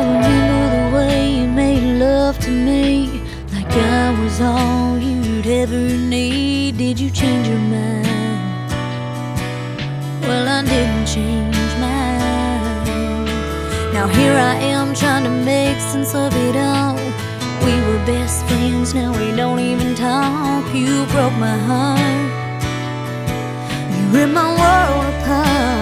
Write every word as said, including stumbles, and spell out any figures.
remember the way you made love to me, like I was all you'd ever need. Did you change your mind? Well, I didn't change mine. Now here I am trying to make sense of it all. We were best friends, now we don't even talk. You broke my heart, you ripped my world apart.